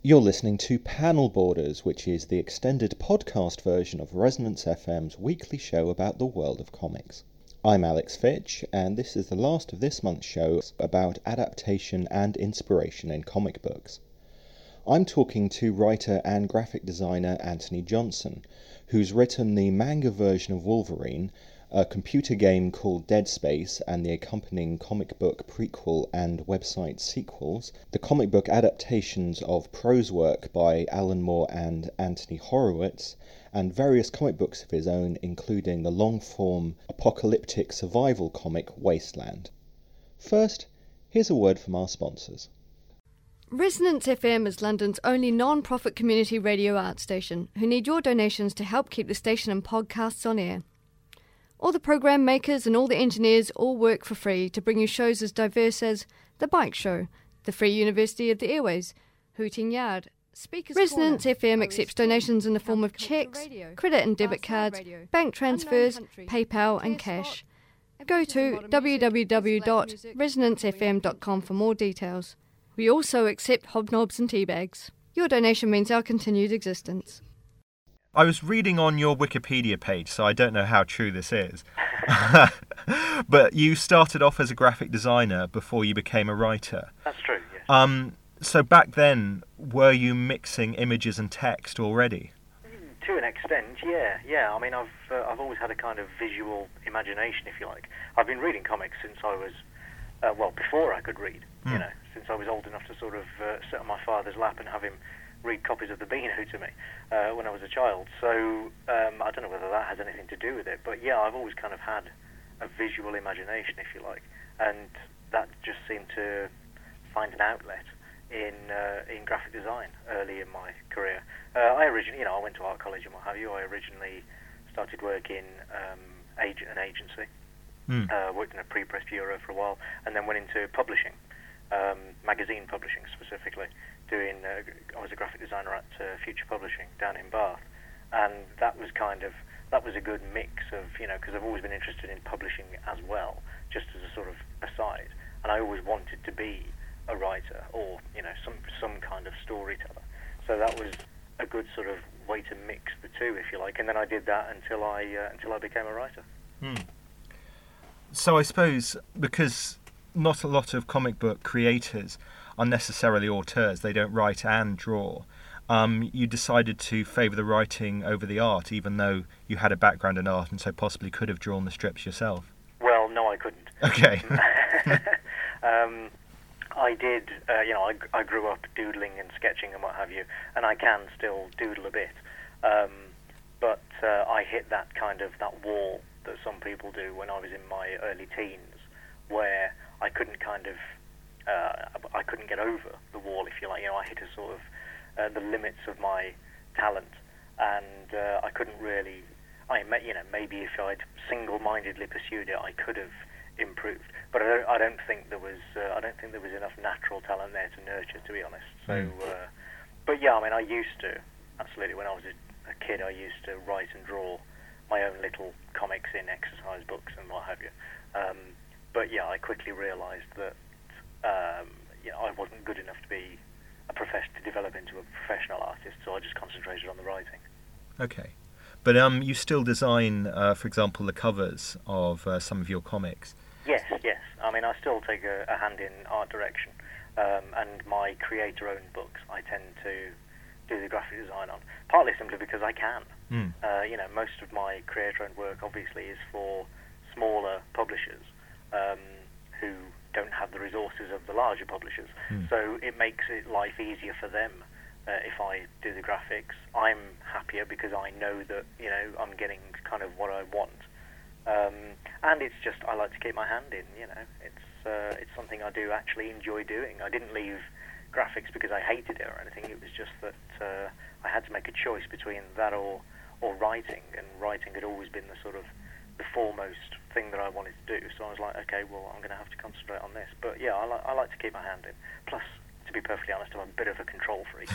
You're listening to Panel Borders, which is the extended podcast version of Resonance FM's weekly show about the world of comics. I'm Alex Fitch, and this is the last of this month's show about adaptation and inspiration in comic books. I'm talking to writer and graphic designer Anthony Johnson, who's written the manga version of Wolverine, a computer game called Dead Space, and the accompanying comic book prequel and website sequels, the comic book adaptations of prose work by Alan Moore and Anthony Horowitz, and various comic books of his own, including the long-form apocalyptic survival comic Wasteland. First, here's a word from our sponsors. Resonance FM is London's only non-profit community radio art station who need your donations to help keep the station and podcasts on air. All the program makers and all the engineers all work for free to bring you shows as diverse as The Bike Show, The Free University of the Airways, Hooting Yard, Speakers Resonance Corner, FM accepts donations in the form of cheques, credit and debit cards, bank transfers, PayPal and cash. Go to www.resonancefm.com for more details. We also accept hobnobs and tea bags. Your donation means our continued existence. I was reading on your Wikipedia page, so I don't know how true this is. But you started off as a graphic designer before you became a writer. That's true, yes. So back then, were you mixing images and text already? To an extent, yeah. I mean, I've always had a kind of visual imagination, if you like. I've been reading comics since I was, before I could read, since I was old enough to sort of sit on my father's lap and have him read copies of the Beano to me when I was a child. So I don't know whether that has anything to do with it, but yeah, I've always kind of had a visual imagination, if you like, and that just seemed to find an outlet in graphic design early in my career. I originally, I went to art college and what have you. I originally started work in an agency, worked in a pre-press bureau for a while, and then went into publishing, magazine publishing specifically. I was a graphic designer at Future Publishing down in Bath, and that was a good mix of, because I've always been interested in publishing as well, just as a sort of aside, and I always wanted to be a writer or, some kind of storyteller. So that was a good sort of way to mix the two, if you like, and then I did that until I became a writer. So I suppose because not a lot of comic book creators are necessarily auteurs, they don't write and draw. You decided to favour the writing over the art, even though you had a background in art and so possibly could have drawn the strips yourself. Well, no, I couldn't. Okay. I did, I grew up doodling and sketching and what have you, and I can still doodle a bit. But I hit that wall that some people do when I was in my early teens, where I couldn't I couldn't get over the wall, if you like. I hit a sort of the limits of my talent, and I couldn't really. Maybe if I'd single-mindedly pursued it, I could have improved. But I don't think there was enough natural talent there to nurture, to be honest. So, but yeah, I mean, I used to absolutely. When I was a kid, I used to write and draw my own little comics in exercise books and what have you. But yeah, I quickly realised that I wasn't good enough to be to develop into a professional artist, so I just concentrated on the writing. Okay. But you still design, for example, the covers of some of your comics? Yes. I mean, I still take a hand in art direction, and my creator-owned books I tend to do the graphic design on, partly simply because I can. Most of my creator-owned work obviously is for smaller publishers who don't have the resources of the larger publishers. So it makes life easier for them. If I do the graphics, I'm happier because I know that I'm getting kind of what I want, and it's just I like to keep my hand in. It's something I do actually enjoy doing. I didn't leave graphics because I hated it or anything. It was just that I had to make a choice between that or writing, and writing had always been the sort of the foremost thing that I wanted to do. So I was like, okay, well, I'm going to have to concentrate on this. But yeah, I like to keep my hand in. Plus, to be perfectly honest, I'm a bit of a control freak.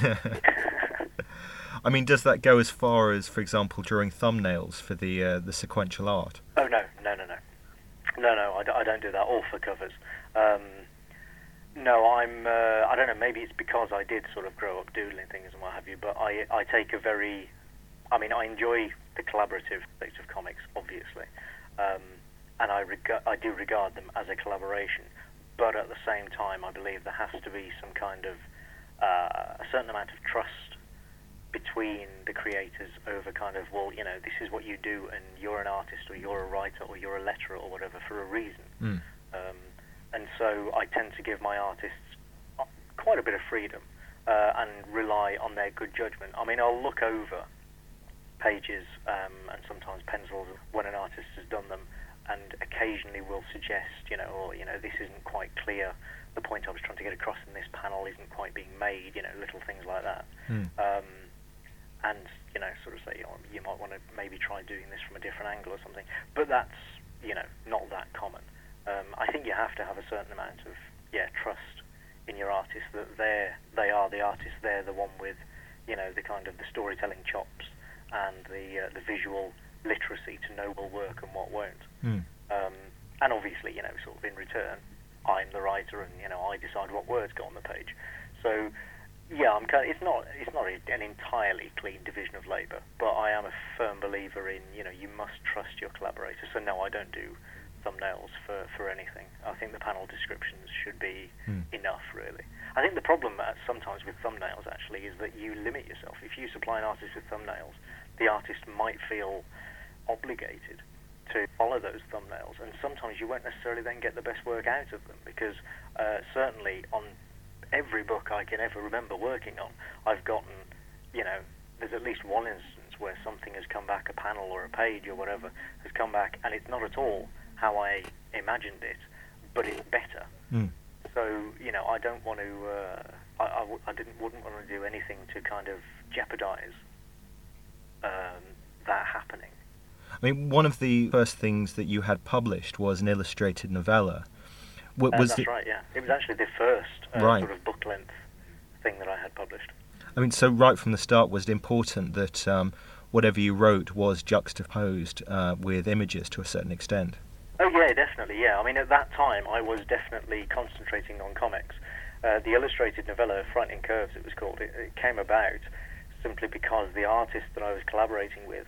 I mean, does that go as far as, for example, drawing thumbnails for the sequential art? Oh, no, I don't do that, or for covers. No, I don't know, maybe it's because I did sort of grow up doodling things and what have you, but I take a very... I mean, I enjoy the collaborative aspects of comics, obviously, and I do regard them as a collaboration, but at the same time, I believe there has to be some kind of a certain amount of trust between the creators over kind of, well, you know, this is what you do, and you're an artist, or you're a writer, or you're a letterer, or whatever, for a reason. And so I tend to give my artists quite a bit of freedom and rely on their good judgment. I mean, I'll look over pages and sometimes pencils when an artist has done them, and occasionally will suggest, you know, or, you know, this isn't quite clear, the point I was trying to get across in this panel isn't quite being made, you know, little things like that. And, you know, sort of say, oh, you might want to maybe try doing this from a different angle or something. But that's, you know, not that common. I think you have to have a certain amount of, trust in your artist, that they are the artist, they're the one with, you know, the kind of the storytelling chops and the visual literacy to know what will work and what won't. And obviously, you know, sort of in return, I'm the writer, and, you know, I decide what words go on the page. So, yeah, it's not an entirely clean division of labour, but I am a firm believer in, you know, you must trust your collaborators. So no, I don't do thumbnails for anything. I think the panel descriptions should be enough, really. I think the problem sometimes with thumbnails, actually, is that you limit yourself. If you supply an artist with thumbnails, the artist might feel obligated to follow those thumbnails, and sometimes you won't necessarily then get the best work out of them, because certainly on every book I can ever remember working on, I've gotten, you know, there's at least one instance where something has come back, a panel or a page or whatever, has come back, and it's not at all how I imagined it, but it's better. So, you know, I don't want to, wouldn't want to do anything to kind of jeopardize that happening. I mean, one of the first things that you had published was an illustrated novella. That's right, yeah. It was actually the first sort of book-length thing that I had published. I mean, so right from the start, was it important that whatever you wrote was juxtaposed with images to a certain extent? Oh, yeah, definitely, yeah. I mean, at that time, I was definitely concentrating on comics. The illustrated novella, Frightening Curves, it was called, it came about simply because the artist that I was collaborating with,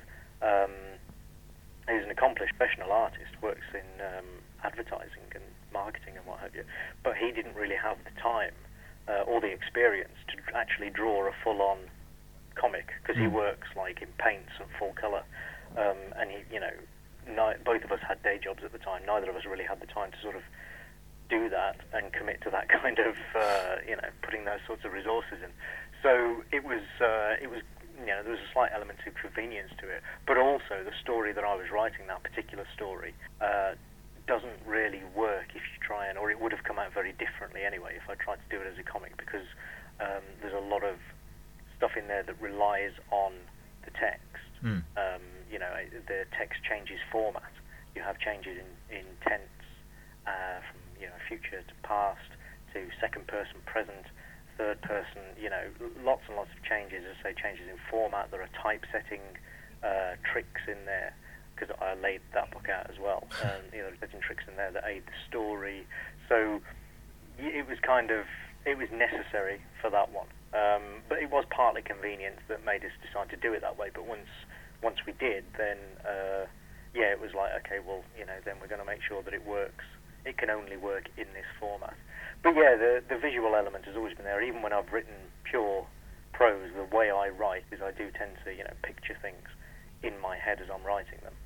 who's an accomplished professional artist, works in advertising and marketing and what have you, but he didn't really have the time or the experience to actually draw a full-on comic, because he works like in paints and full colour, and he, you know, both of us had day jobs at the time. Neither of us really had the time to sort of do that and commit to that kind of, you know, putting those sorts of resources in. So it was, you know, there was a slight element of convenience to it, but also the story that I was writing, that particular story, doesn't really work if you try and, or it would have come out very differently anyway if I tried to do it as a comic, because there's a lot of stuff in there that relies on the text. You know, the text changes format. You have changes in tense, from, you know, future to past, to second person, present, third person, you know, lots and lots of changes, as I say, changes in format. There are typesetting tricks in there, because I laid that book out as well. You know, there's tricks in there that aid the story. So it was kind of, it was necessary for that one. But it was partly convenience that made us decide to do it that way. But once we did, then, yeah, it was like, okay, well, you know, then we're going to make sure that it works. It can only work in this format. But yeah, the visual element has always been there. Even when I've written pure prose, the way I write is I do tend to, you know, picture things in my head as I'm writing them.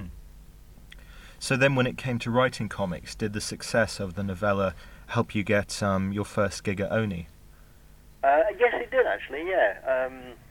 So then when it came to writing comics, did the success of the novella help you get your first gig at Oni? Yes, it did, actually, yeah.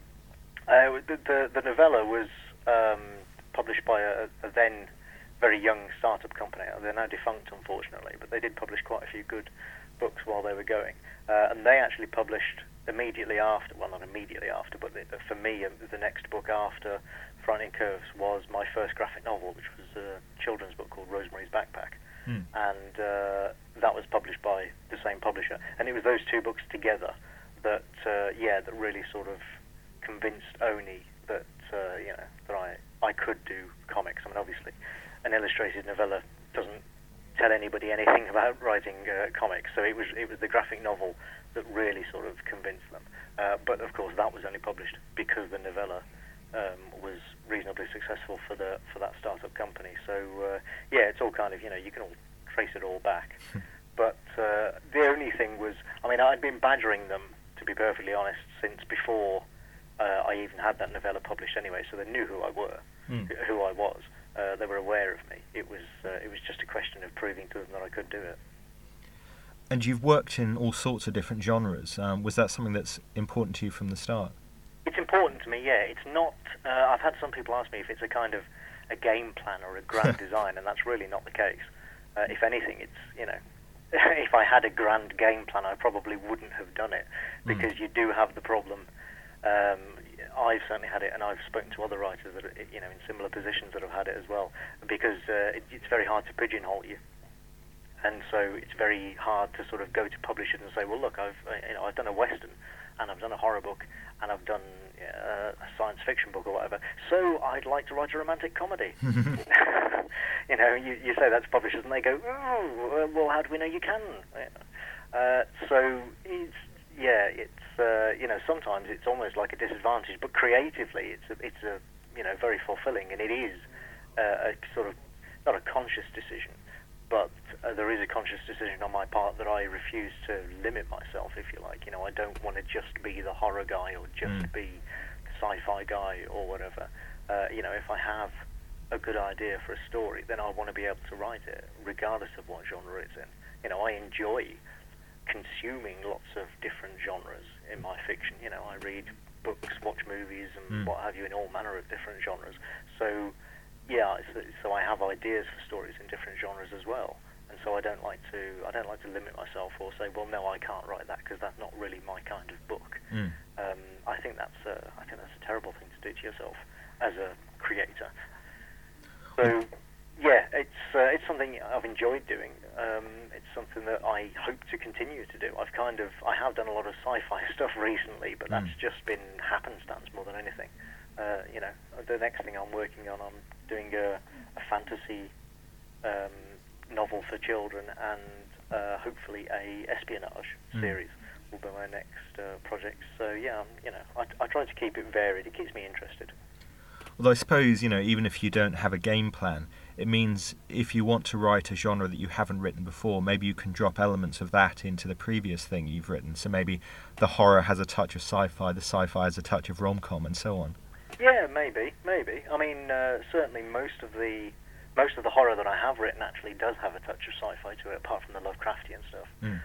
The novella was published by a then very young startup company. They're now defunct, unfortunately, but they did publish quite a few good books while they were going. And they actually published immediately after, well, not immediately after, but for me, the next book after Frightening Curves was my first graphic novel, which was a children's book called Rosemary's Backpack. And that was published by the same publisher. And it was those two books together that, that really sort of convinced Oni that, you know, that I could do comics. I mean, obviously, an illustrated novella doesn't tell anybody anything about writing comics. So it was the graphic novel that really sort of convinced them. But of course, that was only published because the novella was reasonably successful for that startup company. So yeah, it's all kind of, you can all trace it all back. But the only thing was, I mean, I'd been badgering them, to be perfectly honest, since before I even had that novella published anyway. So they knew who I was. They were aware of me. It was just a question of proving to them that I could do it. And you've worked in all sorts of different genres. Was that something that's important to you from the start? It's important to me, yeah. It's not. I've had some people ask me if it's a kind of a game plan or a grand design, and that's really not the case. If anything, it's, if I had a grand game plan, I probably wouldn't have done it, because you do have the problem. I've certainly had it, and I've spoken to other writers that are, in similar positions that have had it as well, because it's very hard to pigeonhole you. And so it's very hard to sort of go to publishers and say, well, look, I've done a Western, and I've done a horror book, and I've done a science fiction book or whatever, so I'd like to write a romantic comedy. You say that to publishers, and they go, oh, well, how do we know you can? So it's sometimes it's almost like a disadvantage, but creatively it's a very fulfilling, and it is a sort of, not a conscious decision, but there is a conscious decision on my part that I refuse to limit myself, if you like. I don't want to just be the horror guy or just be the sci-fi guy or whatever. If I have a good idea for a story, then I want to be able to write it, regardless of what genre it's in. I enjoy consuming lots of different genres in my fiction. I read books, watch movies, and what have you, in all manner of different genres. So yeah, so I have ideas for stories in different genres as well, and so I don't like to limit myself or say, well, no, I can't write that because that's not really my kind of book. I think that's a terrible thing to do to yourself as a creator. So yeah, it's something I've enjoyed doing. It's something that I hope to continue to do. I have done a lot of sci-fi stuff recently, but that's just been happenstance more than anything. The next thing I'm working on, I'm doing a fantasy novel for children, and hopefully a espionage series will be my next project. So yeah, I try to keep it varied. It keeps me interested. Although I suppose, even if you don't have a game plan, it means if you want to write a genre that you haven't written before, maybe you can drop elements of that into the previous thing you've written. So maybe the horror has a touch of sci-fi, the sci-fi has a touch of rom-com, and so on. Yeah, maybe. I mean, certainly most of the horror that I have written actually does have a touch of sci-fi to it, apart from the Lovecraftian stuff.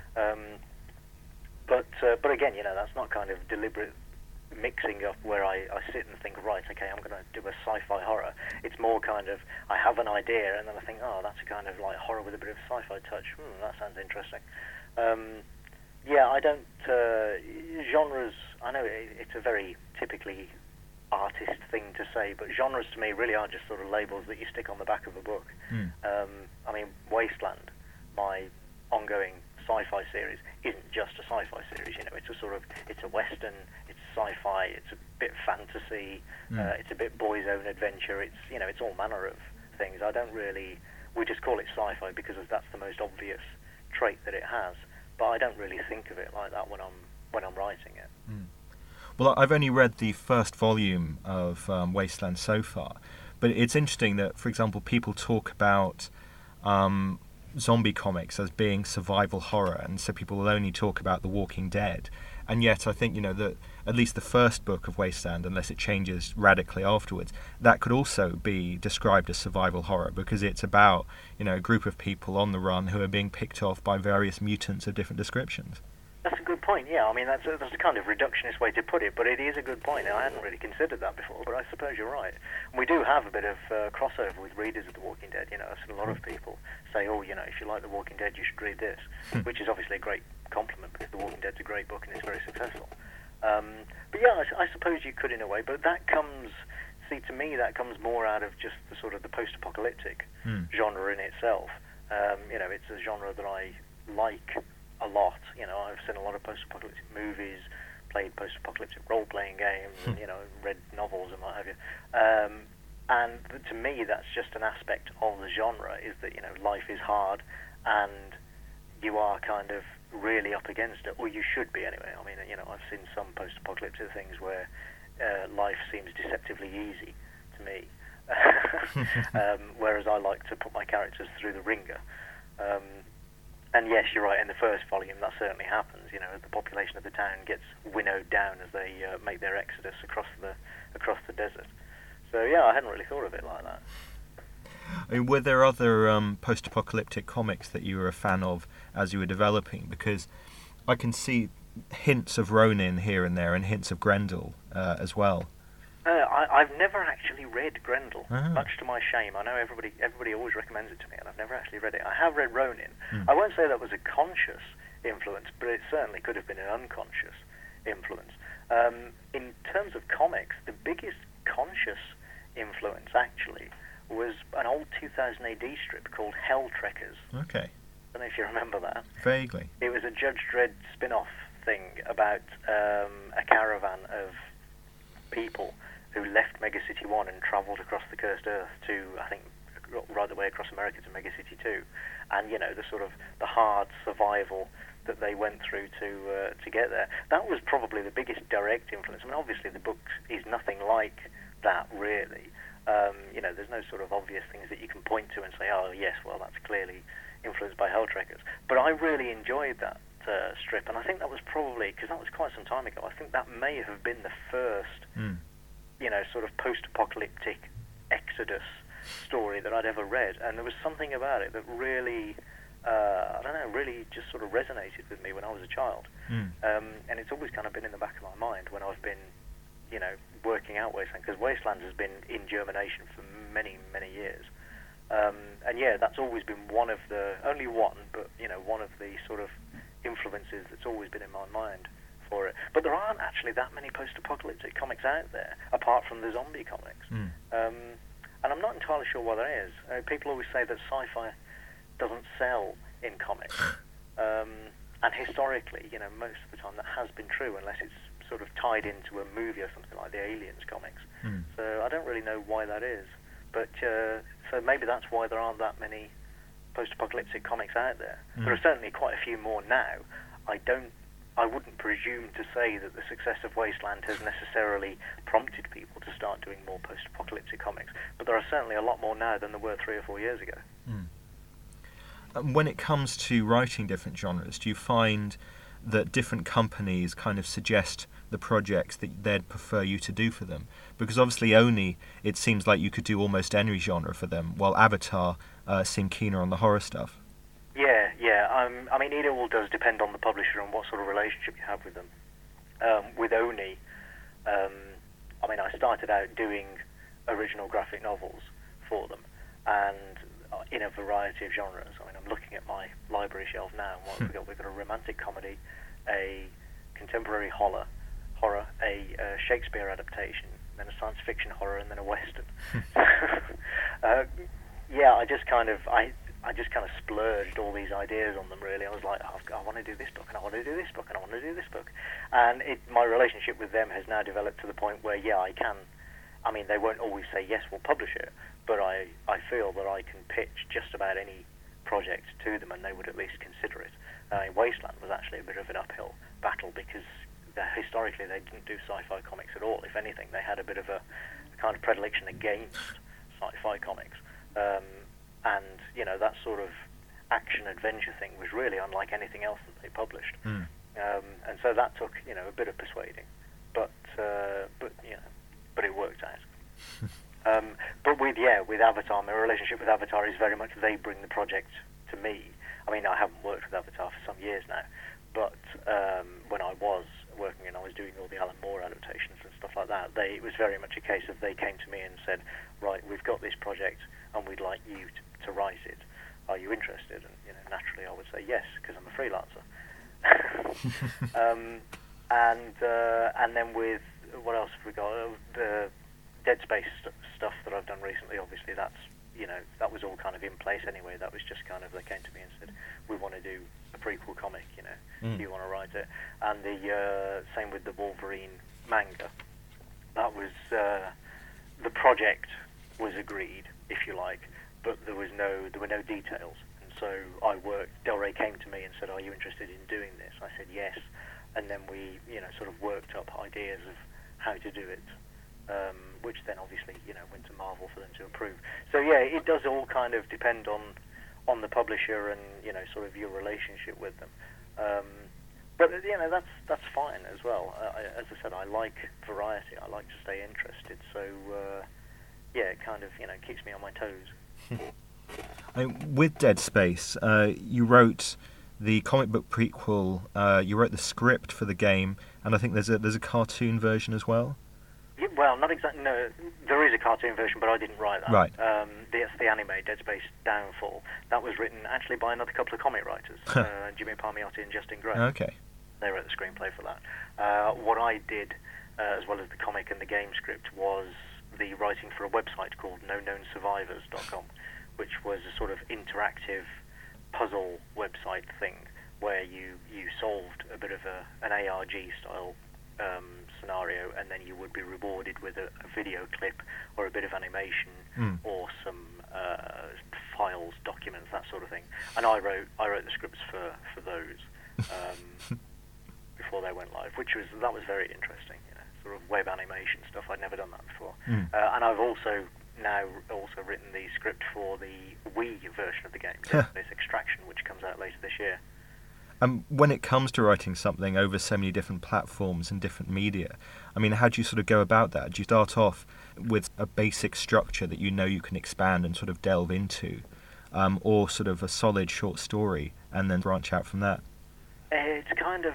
But again, that's not kind of deliberate mixing up where I sit and think, right, okay, I'm going to do a sci-fi horror. It's more kind of, I have an idea, and then I think, oh, that's a kind of like horror with a bit of sci-fi touch. That sounds interesting. Yeah, I don't... genres, I know it's a very typically artist thing to say, but genres to me really are just sort of labels that you stick on the back of a book. I mean, Wasteland, my ongoing sci-fi series, isn't just a sci-fi series. It's a Western, it's sci-fi, it's a bit fantasy, it's a bit boys' own adventure. It's all manner of things. We just call it sci-fi because that's the most obvious trait that it has. But I don't really think of it like that when I'm writing it. Well, I've only read the first volume of Wasteland so far, but it's interesting that, for example, people talk about zombie comics as being survival horror, and so people will only talk about The Walking Dead. And yet I think, that at least the first book of Wasteland, unless it changes radically afterwards, that could also be described as survival horror, because it's about, a group of people on the run who are being picked off by various mutants of different descriptions. That's a good point, yeah. I mean, that's a kind of reductionist way to put it, but it is a good point. I hadn't really considered that before, but I suppose you're right. And we do have a bit of crossover with readers of The Walking Dead. I've seen a lot of people say, oh, if you like The Walking Dead, you should read this, which is obviously a great compliment, because The Walking Dead's a great book and it's very successful. But yeah, I suppose you could in a way, but to me, that comes more out of just the sort of the post-apocalyptic genre in itself. It's a genre that I like a lot. I've seen a lot of post-apocalyptic movies, played post-apocalyptic role-playing games, and read novels and what have you. And to me, that's just an aspect of the genre, is that, life is hard and you are kind of really up against it, or you should be anyway. I mean, I've seen some post-apocalyptic things where life seems deceptively easy to me, whereas I like to put my characters through the ringer. And yes, you're right, in the first volume that certainly happens. The population of the town gets winnowed down as they make their exodus across the desert. So yeah, I hadn't really thought of it like that. I mean, were there other post-apocalyptic comics that you were a fan of as you were developing? Because I can see hints of Ronin here and there, and hints of Grendel as well. I've never actually read Grendel, much to my shame. I know everybody always recommends it to me, and I've never actually read it. I have read Ronin. I won't say that was a conscious influence, but it certainly could have been an unconscious influence. In terms of comics, the biggest conscious influence, actually, was an old 2000 AD strip called Hell Trekkers. Okay. I don't know if you remember that. Vaguely. It was a Judge Dredd spin-off thing about a caravan of people who left Mega City 1 and travelled across the cursed earth to, I think, right the way across America to Mega City 2. And, the hard survival that they went through to get there. That was probably the biggest direct influence. I mean, obviously the book is nothing like that, really. There's no sort of obvious things that you can point to and say, oh, yes, well, that's clearly influenced by Hell Trekkers. But I really enjoyed that strip, and I think that was probably, because that was quite some time ago, I think that may have been the first, sort of post-apocalyptic exodus story that I'd ever read, and there was something about it that really, really just sort of resonated with me when I was a child. And it's always kind of been in the back of my mind when I've been, working out Wasteland, because Wasteland has been in germination for many, many years. And yeah, that's always been one of the sort of influences that's always been in my mind for it. But there aren't actually that many post-apocalyptic comics out there, apart from the zombie comics. And I'm not entirely sure why that is. People always say that sci-fi doesn't sell in comics. And historically, most of the time that has been true, unless it's sort of tied into a movie or something like the Aliens comics. So I don't really know why that is. But so maybe that's why there aren't that many post-apocalyptic comics out there. There are certainly quite a few more now. I wouldn't presume to say that the success of Wasteland has necessarily prompted people to start doing more post-apocalyptic comics, but there are certainly a lot more now than there were 3 or 4 years ago. When it comes to writing different genres, do you find that different companies kind of suggest the projects that they'd prefer you to do for them? Because obviously Oni, it seems like you could do almost any genre for them, while Avatar seemed keener on the horror stuff. Yeah. I mean, it all does depend on the publisher and what sort of relationship you have with them. With Oni, I started out doing original graphic novels for them, and in a variety of genres. I'm looking at my library shelf now, and what we've got? We've got a romantic comedy, a contemporary horror, a Shakespeare adaptation, then a science fiction horror, and then a western. I just kind of splurged all these ideas on them, really. I was like, I want to do this book, and I want to do this book, and I want to do this book. And my relationship with them has now developed to the point where, I can. They won't always say, yes, we'll publish it, but I feel that I can pitch just about any project to them, and they would at least consider it. Wasteland was actually a bit of an uphill battle, because historically they didn't do sci-fi comics at all. If anything, they had a bit of a kind of predilection against sci-fi comics. And, that sort of action-adventure thing was really unlike anything else that they published. And so that took, a bit of persuading. But it worked out. But with Avatar, my relationship with Avatar is very much they bring the project to me. I haven't worked with Avatar for some years now, but when I was working and I was doing all the Alan Moore adaptations and stuff like that, it was very much a case of they came to me and said, right, we've got this project and we'd like you to write it. Are you interested? And naturally I would say yes, because I'm a freelancer. And then with, what else have we got? The Dead Space stuff that I've done recently, obviously that's, that was all kind of in place anyway. That was just kind of, they came to me and said, we want to do a prequel comic, do you want to write it? And the same with the Wolverine manga. That was the project was agreed, if you like, but there were no details. And so Del Rey came to me and said, "Are you interested in doing this?" I said yes, and then we, sort of worked up ideas of how to do it, which then obviously, went to Marvel for them to approve. So yeah, it does all kind of depend on the publisher and, sort of your relationship with them. But that's fine as well. As I said, I like variety. I like to stay interested. So it kind of keeps me on my toes. With Dead Space, you wrote the comic book prequel. You wrote the script for the game, and I think there's a cartoon version as well. Yeah, well, not exactly. No, there is a cartoon version, but I didn't write that. Right. The anime, Dead Space Downfall, that was written actually by another couple of comic writers, Jimmy Palmiotti and Justin Gray. Okay. They wrote the screenplay for that. What I did, as well as the comic and the game script, was the writing for a website called NoKnownSurvivors.com, which was a sort of interactive puzzle website thing where you solved a bit of an ARG style scenario, and then you would be rewarded with a video clip or a bit of animation or some files, documents, that sort of thing. And I wrote the scripts for those before they went live, that was very interesting. Sort of web animation stuff. I'd never done that before. And I've also written the script for the Wii version of the game, this Extraction, which comes out later this year. When it comes to writing something over so many different platforms and different media, I mean, how do you sort of go about that? Do you start off with a basic structure that you can expand and sort of delve into, or sort of a solid short story and then branch out from that? It's kind of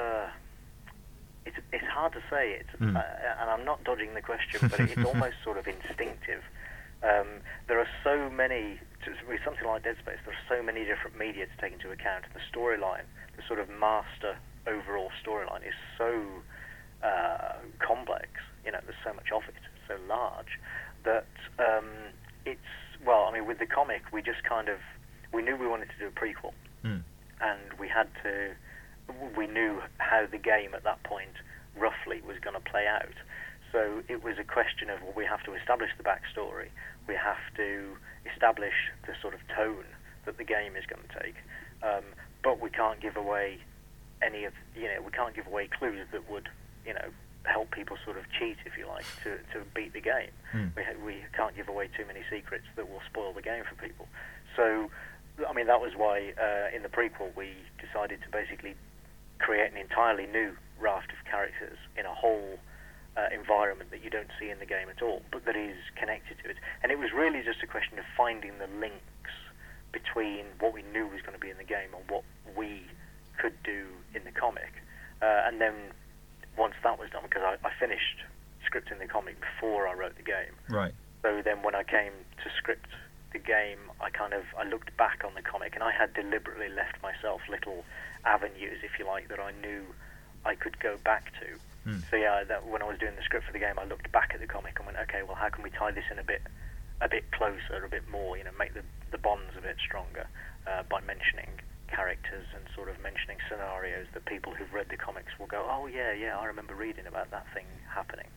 it's hard to say. And I'm not dodging the question, but it's almost sort of instinctive. There are so many. With something like Dead Space, there are so many different media to take into account. The storyline, the sort of master overall storyline, is so complex. There's so much of it, so large that with the comic, we just we knew we wanted to do a prequel, and we knew how the game at that point roughly was going to play out. So it was a question of, we have to establish the backstory, we have to establish the sort of tone that the game is going to take, but we can't give away we can't give away clues that would, help people sort of cheat, if you like, to beat the game. We can't give away too many secrets that will spoil the game for people. So, that was why in the prequel we decided to basically create an entirely new raft of characters in a whole environment that you don't see in the game at all, but that is connected to it. And it was really just a question of finding the links between what we knew was going to be in the game and what we could do in the comic. And then once that was done, because I finished scripting the comic before I wrote the game. Right. So then when I came to script the game, I looked back on the comic, and I had deliberately left myself little avenues, if you like, that I knew I could go back to. So yeah, when I was doing the script for the game, I looked back at the comic and went, okay, well, how can we tie this in a bit closer, a bit more, make the bonds a bit stronger by mentioning characters and sort of mentioning scenarios that people who've read the comics will go, oh yeah, I remember reading about that thing happening.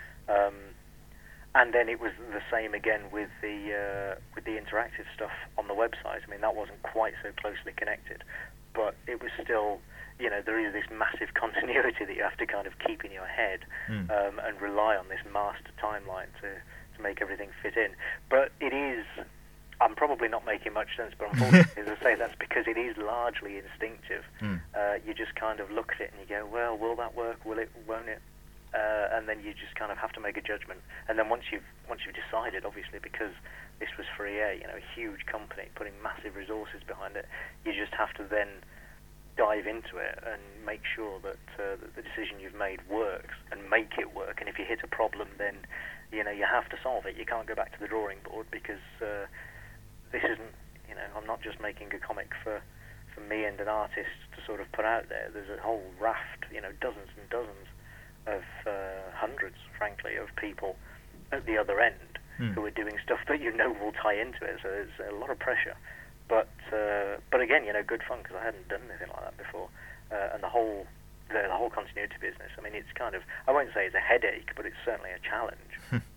And then it was the same again with the interactive stuff on the website. That wasn't quite so closely connected, but it was still, there is this massive continuity that you have to kind of keep in your head and rely on this master timeline to make everything fit in. But it is, I'm probably not making much sense, but unfortunately, as I say, that's because it is largely instinctive. You just kind of look at it and you go, well, will that work? Will it? Won't it? And then you just kind of have to make a judgment. And then once you've decided, obviously, because this was for EA, a huge company putting massive resources behind it, you just have to then dive into it and make sure that the decision you've made works and make it work. And if you hit a problem, then you have to solve it. You can't go back to the drawing board, because this isn't, I'm not just making a comic for me and an artist to sort of put out there. There's a whole raft, dozens and dozens of hundreds, frankly, of people at the other end who are doing stuff that will tie into it. So there's a lot of pressure. But again, good fun, because I hadn't done anything like that before. And the whole continuity business, it's kind of, I won't say it's a headache, but it's certainly a challenge.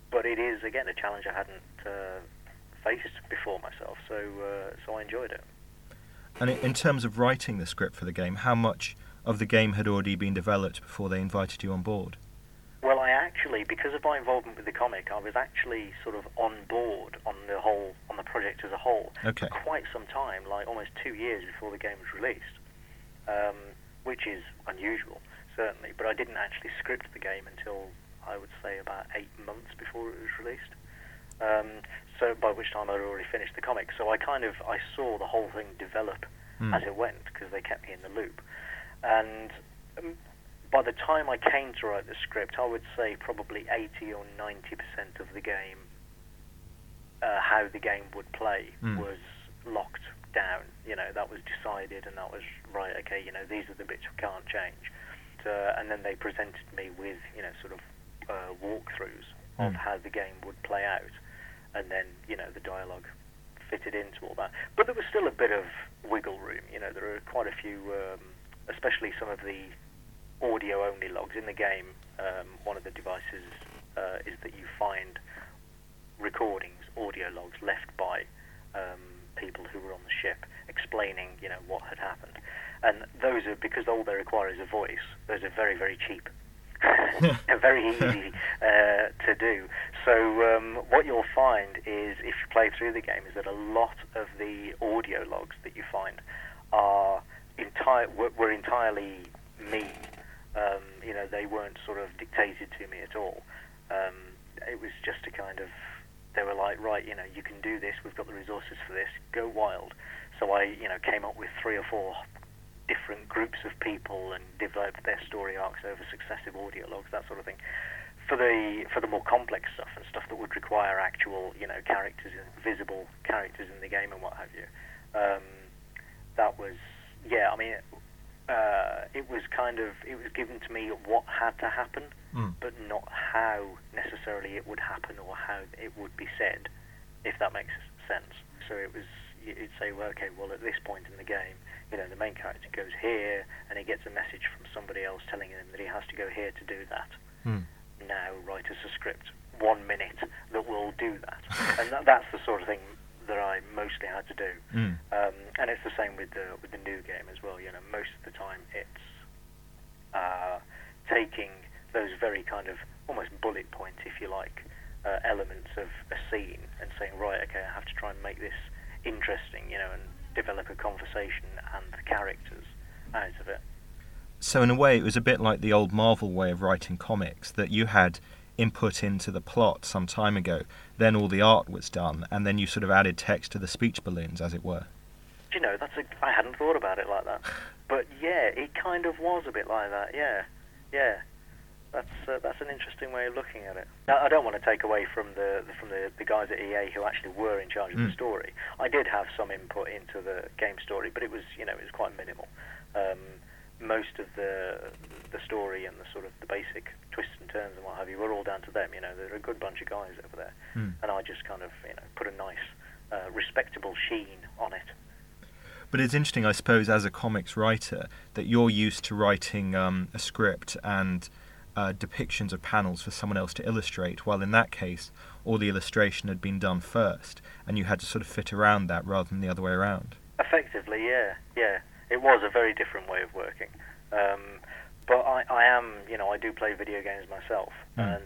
but it is, again, a challenge I hadn't faced before myself, so I enjoyed it. And in terms of writing the script for the game, how much of the game had already been developed before they invited you on board? Well, I actually, because of my involvement with the comic, I was actually sort of on board on the project as a whole Okay. for quite some time, like almost 2 years before the game was released, which is unusual, certainly. But I didn't actually script the game until, I would say, about 8 months before it was released. So by which time I'd already finished the comic. So I saw the whole thing develop as it went, because they kept me in the loop. And by the time I came to write the script, I would say probably 80 or 90% of the game, how the game would play, was locked down. That was decided, and that was, right, okay, these are the bits we can't change. And then they presented me with, sort of walkthroughs of how the game would play out. And then, the dialogue fitted into all that. But there was still a bit of wiggle room. There are quite a few, especially some of the audio-only logs in the game. One of the devices is that you find recordings, audio logs left by people who were on the ship explaining, what had happened. And those are, because all they require is a voice, those are very, very cheap. Very easy to do. So what you'll find is, if you play through the game, is that a lot of the audio logs that you find were entirely me. They weren't sort of dictated to me at all. It was just a kind of, they were like, right, you can do this, we've got the resources for this, go wild. So I, came up with 3 or 4 different groups of people and developed their story arcs over successive audio logs, that sort of thing. For the more complex stuff and stuff that would require actual, characters, visible characters in the game and what have you, that was, yeah, I mean, it was given to me what had to happen, but not how necessarily it would happen or how it would be said, if that makes sense. So it was, you'd say, well, okay, well, at this point in the game, the main character goes here, and he gets a message from somebody else telling him that he has to go here to do that. Now write us a script, 1 minute, that will do that. And that's the sort of thing that I mostly had to do. And it's the same with the new game as well. Most of the time it's taking those very kind of almost bullet point, if you like, elements of a scene and saying, right, okay, I have to try and make this interesting, and develop a conversation and the characters out of it. So in a way, it was a bit like the old Marvel way of writing comics, that you had input into the plot some time ago, then all the art was done, and then you sort of added text to the speech balloons, as it were. I hadn't thought about it like that. But yeah, it kind of was a bit like that, yeah. That's an interesting way of looking at it. Now, I don't want to take away from the guys at EA who actually were in charge of the story. I did have some input into the game story, but it was quite minimal. Most of the story and the sort of the basic twists and turns and what have you were all down to them. They're a good bunch of guys over there, and I just kind of put a nice, respectable sheen on it. But it's interesting, I suppose, as a comics writer, that you're used to writing a script and depictions of panels for someone else to illustrate, while in that case all the illustration had been done first and you had to sort of fit around that rather than the other way around. Effectively, yeah. It was a very different way of working. But I am, I do play video games myself, and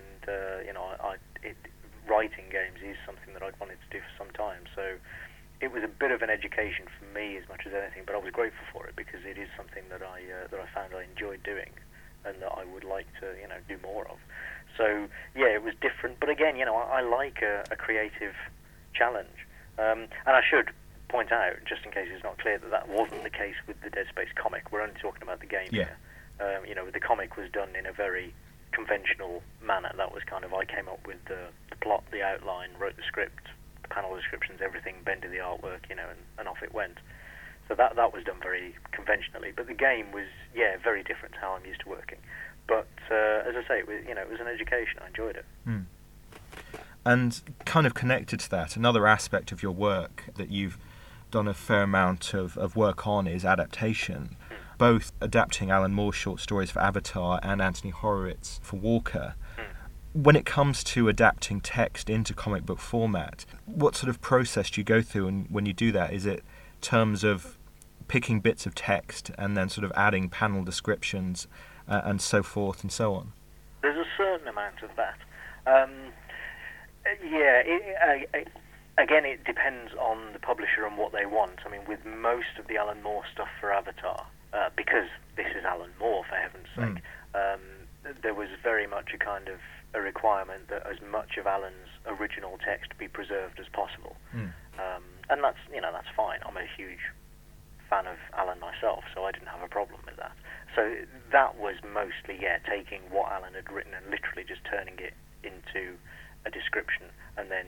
writing games is something that I'd wanted to do for some time, so it was a bit of an education for me as much as anything, but I was grateful for it because it is something that I found I enjoyed doing and that I would like to, do more of. So, yeah, it was different. But again, I like a creative challenge. And I should point out, just in case it's not clear, that wasn't the case with the Dead Space comic. We're only talking about the game here. The comic was done in a very conventional manner. That was kind of, I came up with the plot, the outline, wrote the script, the panel descriptions, everything, bended the artwork, and off it went. So that was done very conventionally, but the game was, very different to how I'm used to working. But as I say, it was an education. I enjoyed it. And kind of connected to that, another aspect of your work that you've done a fair amount of work on is adaptation, both adapting Alan Moore's short stories for Avatar and Anthony Horowitz for Walker. when it comes to adapting text into comic book format, what sort of process do you go through when you do that? Is it terms of picking bits of text and then sort of adding panel descriptions and so forth and so on? There's a certain amount of that. Again, it depends on the publisher and what they want. I mean, with most of the Alan Moore stuff for Avatar, because this is Alan Moore, for heaven's sake, there was very much a kind of a requirement that as much of Alan's original text be preserved as possible. And that's fine. I'm a huge fan of Alan myself, so I didn't have a problem with that. So that was mostly, taking what Alan had written and literally just turning it into a description, and then,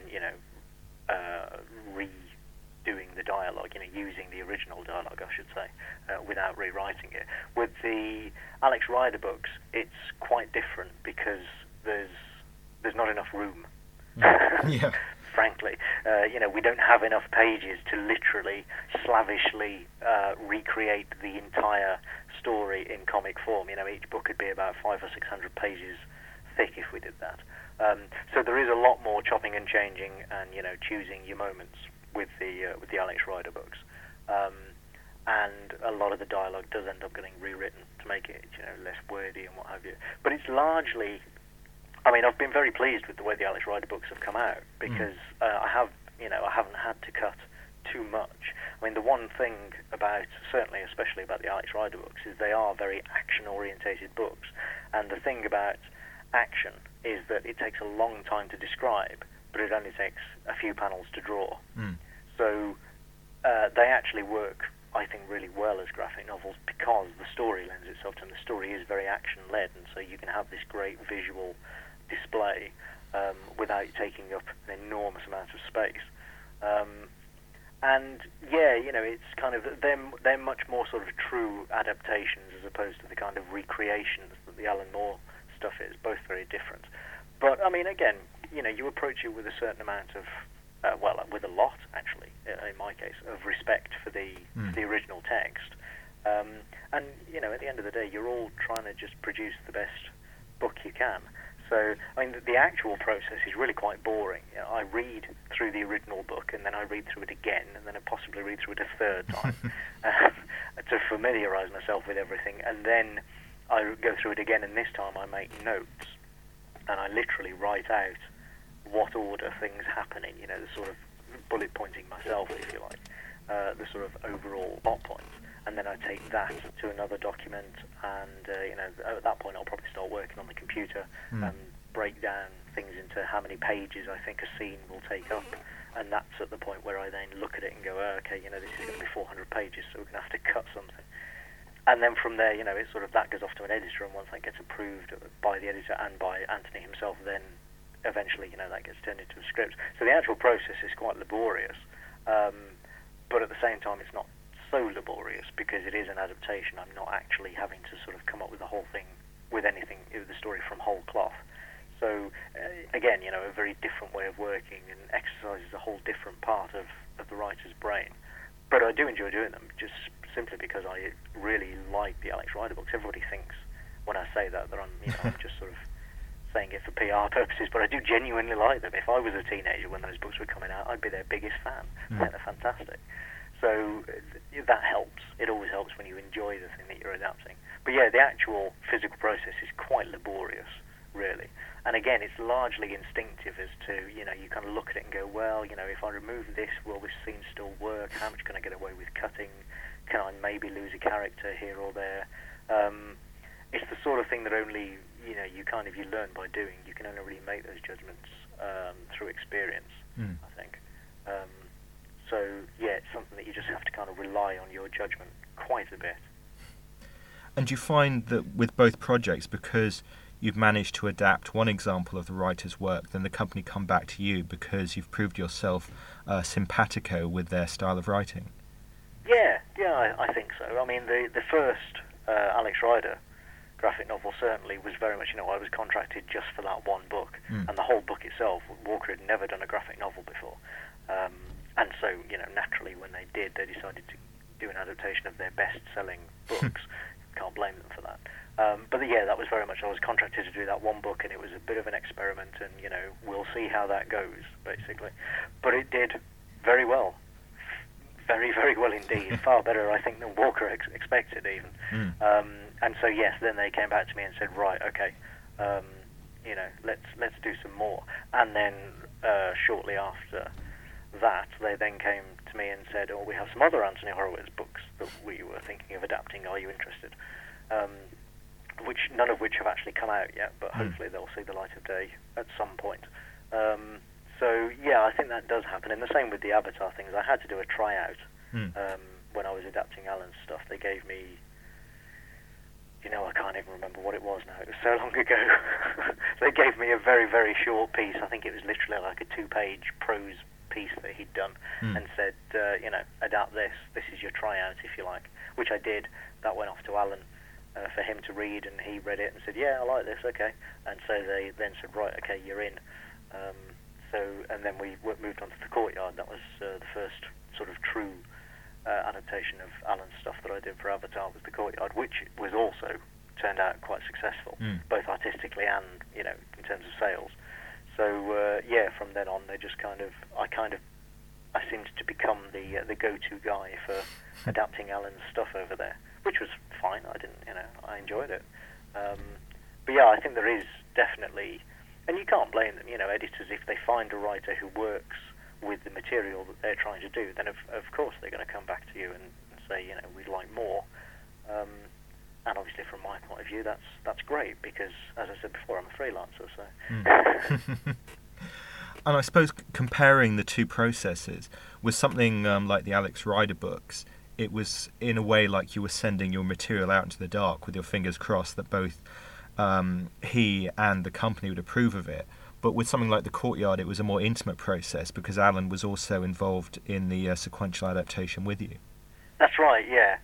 redoing the dialogue, using the original dialogue, I should say, without rewriting it. With the Alex Rider books, it's quite different because there's not enough room. Yeah. Frankly, we don't have enough pages to literally slavishly recreate the entire story in comic form. Each book could be about 500 or 600 pages thick if we did that. So there is a lot more chopping and changing and choosing your moments with the Alex Rider books, and a lot of the dialogue does end up getting rewritten to make it less wordy and what have you. But it's largely, I've been very pleased with the way the Alex Rider books have come out because I haven't had to cut too much. The one thing especially about the Alex Rider books, is they are very action-orientated books, and the thing about action is that it takes a long time to describe, but it only takes a few panels to draw. So they actually work, I think, really well as graphic novels because the story lends itself to them. The story is very action-led, and so you can have this great visual display without taking up an enormous amount of space. It's kind of, they're much more sort of true adaptations as opposed to the kind of recreations that the Alan Moore stuff is. Both very different. But, again, you approach it with a certain amount of, with a lot, actually, in my case, of respect for the original text. And, at the end of the day, you're all trying to just produce the best book you can. So, the actual process is really quite boring. I read through the original book, and then I read through it again, and then I possibly read through it a third time to familiarise myself with everything. And then I go through it again, and this time I make notes, and I literally write out what order things happen in, the sort of bullet pointing myself, if you like, the sort of overall plot points. And then I take that to another document, and at that point I'll probably start working on the computer and break down things into how many pages I think a scene will take up, and that's at the point where I then look at it and go, okay, this is going to be 400 pages, so we're going to have to cut something. And then from there, it's sort of that goes off to an editor, and once that gets approved by the editor and by Anthony himself, then eventually, that gets turned into a script. So the actual process is quite laborious, but at the same time, it's not so laborious because it is an adaptation. I'm not actually having to sort of come up with the whole thing with the story from whole cloth. So again, a very different way of working, and exercises a whole different part of the writer's brain. But I do enjoy doing them, just simply because I really like the Alex Rider books. Everybody thinks when I say that I'm just sort of saying it for PR purposes, but I do genuinely like them. If I was a teenager when those books were coming out, I'd be their biggest fan. I think they're fantastic. So that helps. It always helps when you enjoy the thing that you're adapting. But the actual physical process is quite laborious, really. And again, it's largely instinctive as to, you kind of look at it and go, well, if I remove this, will this scene still work? How much can I get away with cutting? Can I maybe lose a character here or there? It's the sort of thing that only, you learn by doing. You can only really make those judgments through experience, I think. So, it's something that you just have to kind of rely on your judgment quite a bit. And you find that with both projects, because you've managed to adapt one example of the writer's work, then the company come back to you because you've proved yourself simpatico with their style of writing? Yeah, I think so. The first Alex Rider graphic novel certainly was very much, I was contracted just for that one book. And the whole book itself, Walker had never done a graphic novel before. And so, naturally when they did, they decided to do an adaptation of their best-selling books. Can't blame them for that. But yeah, that was very much, I was contracted to do that one book, and it was a bit of an experiment, and we'll see how that goes, basically. But it did very well. Very, very well indeed. Far better, I think, than Walker expected, even. And so, yes, then they came back to me and said, right, okay, let's do some more. And then shortly after that, they then came to me and said, oh, we have some other Anthony Horowitz books that we were thinking of adapting. Are you interested? None of which have actually come out yet, but hopefully they'll see the light of day at some point. So, yeah, I think that does happen. And the same with the Avatar things. I had to do a tryout when I was adapting Alan's stuff. They gave me, I can't even remember what it was now. It was so long ago. They gave me a very, very short piece. I think it was literally like a 2-page prose piece that he'd done and said, adapt this. This is your tryout, if you like, which I did. That went off to Alan for him to read, and he read it and said, yeah, I like this, okay. And so they then said, right, okay, you're in. And then we moved on to The Courtyard. That was the first sort of true adaptation of Alan's stuff that I did for Avatar, was The Courtyard, which was also turned out quite successful, both artistically and, in terms of sales. So, from then on, they just I seemed to become the go-to guy for adapting Alan's stuff over there, which was fine. I enjoyed it. But yeah, I think there is definitely, and you can't blame them, editors, if they find a writer who works with the material that they're trying to do, then of course they're going to come back to you and say, we'd like more. And obviously, from my point of view, that's great, because, as I said before, I'm a freelancer. So. And I suppose comparing the two processes with something like the Alex Rider books, it was in a way like you were sending your material out into the dark with your fingers crossed that both he and the company would approve of it. But with something like The Courtyard, it was a more intimate process because Alan was also involved in the sequential adaptation with you. That's right. Yeah.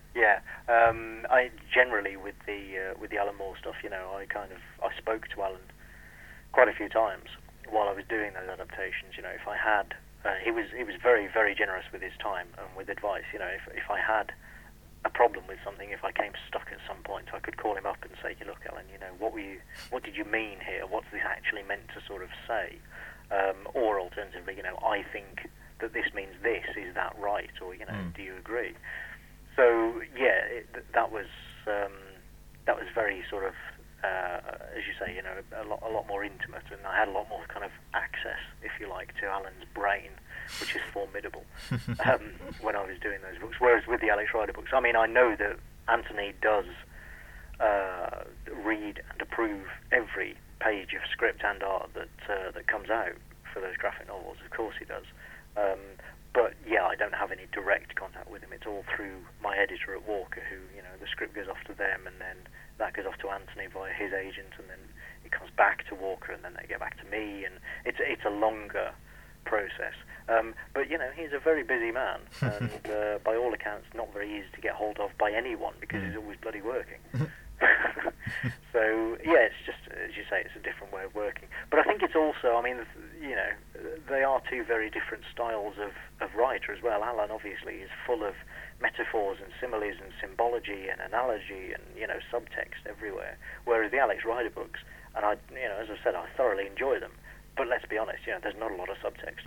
I generally with the Alan Moore stuff, I spoke to Alan quite a few times while I was doing those adaptations. If I had, he was very, very generous with his time and with advice. If I had a problem with something, if I came stuck at some point, I could call him up and say, look, Alan, what did you mean here? What's this actually meant to sort of say? Or alternatively, I think that this means this. Is that right? Or do you agree? So yeah, that was very sort of, as you say, a lot more intimate, and I had a lot more kind of access, if you like, to Alan's brain, which is formidable, when I was doing those books. Whereas with the Alex Rider books, I know that Anthony does read and approve every page of script and art that comes out for those graphic novels. Of course he does. But yeah, I don't have any direct contact with him. It's all through my editor at Walker, who, the script goes off to them, and then that goes off to Anthony via his agent, and then it comes back to Walker, and then they get back to me, and it's a longer process. But he's a very busy man, and by all accounts, not very easy to get hold of by anyone because he's always bloody working. So yeah, it's just, as you say, it's a different way of working. But I think it's also, they are two very different styles of writer as well. Alan obviously is full of metaphors and similes and symbology and analogy and subtext everywhere. Whereas the Alex Rider books, and I, as I said, I thoroughly enjoy them. But let's be honest, there's not a lot of subtext.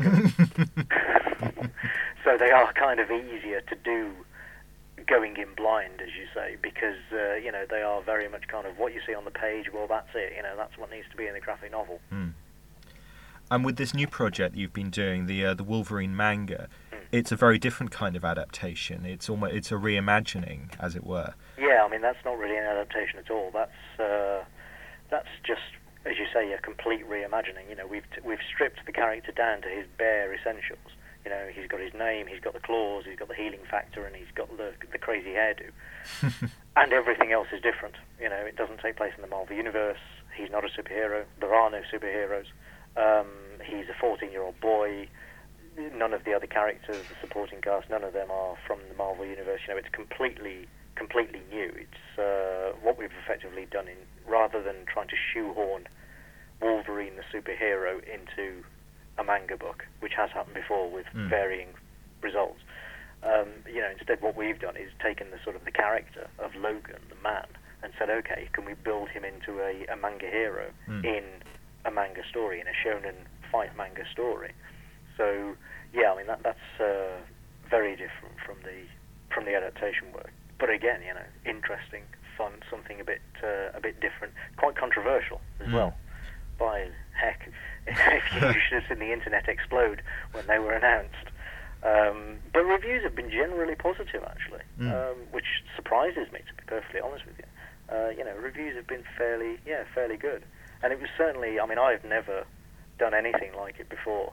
So they are kind of easier to do going in blind, as you say, because they are very much kind of what you see on the page. Well, that's it. That's what needs to be in the graphic novel. And with this new project you've been doing, the Wolverine manga, it's a very different kind of adaptation. It's a reimagining, as it were. Yeah, that's not really an adaptation at all. That's just, as you say, a complete reimagining. We've stripped the character down to his bare essentials. He's got his name, he's got the claws, he's got the healing factor, and he's got the crazy hairdo. And everything else is different. It doesn't take place in the Marvel Universe. He's not a superhero. There are no superheroes. He's a 14-year-old boy. None of the other characters, the supporting cast, none of them are from the Marvel Universe. It's completely new. It's what we've effectively done rather than trying to shoehorn Wolverine the superhero into a manga book, which has happened before with varying results. Instead what we've done is taken the sort of the character of Logan, the man, and said, okay, can we build him into a manga hero in a manga story, in a shonen fight manga story? So yeah, I mean that's very different from the adaptation work. But again, interesting, fun, something a bit different, quite controversial as well. By heck, if you should have seen the internet explode when they were announced. But reviews have been generally positive, actually, which surprises me, to be perfectly honest with you. Reviews have been fairly good. And it was certainly, I mean, I've never done anything like it before.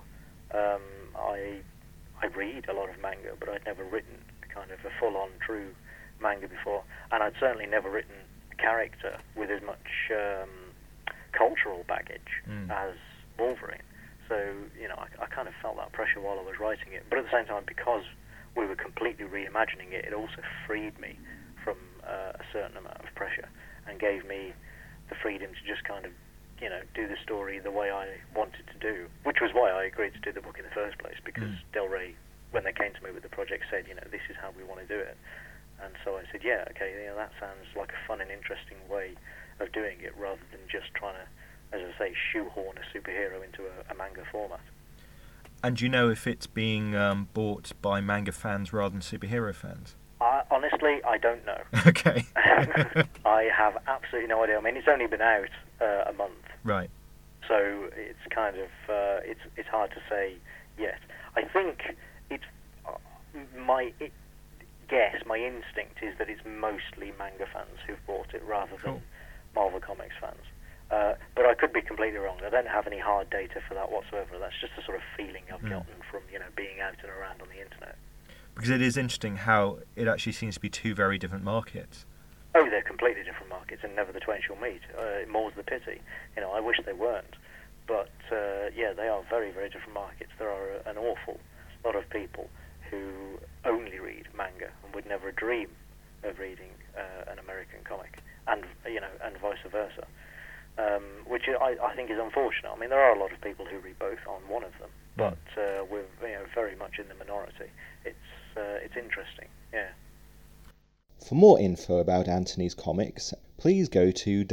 I read a lot of manga, but I'd never written kind of a full-on true manga before. And I'd certainly never written a character with as much cultural baggage as Wolverine. So, I kind of felt that pressure while I was writing it. But at the same time, because we were completely reimagining it, it also freed me from a certain amount of pressure and gave me the freedom to just kind of, do the story the way I wanted to do, which was why I agreed to do the book in the first place, because Del Rey, when they came to me with the project, said, this is how we want to do it. And so I said, yeah, okay, that sounds like a fun and interesting way of doing it, rather than just trying to, as I say, shoehorn a superhero into a manga format. And do you know if it's being bought by manga fans rather than superhero fans? Honestly, I don't know. Okay. I have absolutely no idea. I mean, it's only been out a month. Right. So it's kind of, it's hard to say yet. I think it's, my instinct is that it's mostly manga fans who've bought it rather than Marvel Comics fans. But I could be completely wrong. I don't have any hard data for that whatsoever. That's just a sort of feeling I've gotten from, being out and around on the internet. Because it is interesting how it actually seems to be two very different markets. Oh, they're completely different markets, and never the twain shall meet. More's the pity. I wish they weren't. But, they are very, very different markets. There are an awful lot of people who only read manga and would never dream of reading an American comic, and vice versa. Which I think is unfortunate. I mean, there are a lot of people who read both on one of them, but we're very much in the minority. It's interesting, yeah. For more info about Anthony's comics, please go to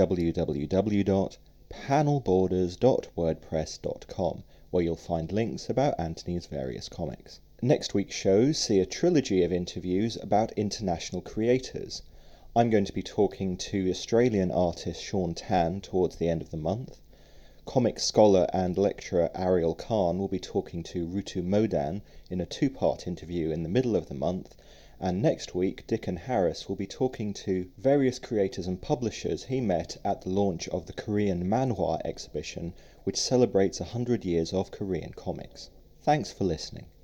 www.panelborders.wordpress.com, where you'll find links about Anthony's various comics. Next week's shows see a trilogy of interviews about international creators. I'm going to be talking to Australian artist Sean Tan towards the end of the month. Comic scholar and lecturer Ariel Khan will be talking to Rutu Modan in a two-part interview in the middle of the month. And next week, Dickon Harris will be talking to various creators and publishers he met at the launch of the Korean Manhwa exhibition, which celebrates 100 years of Korean comics. Thanks for listening.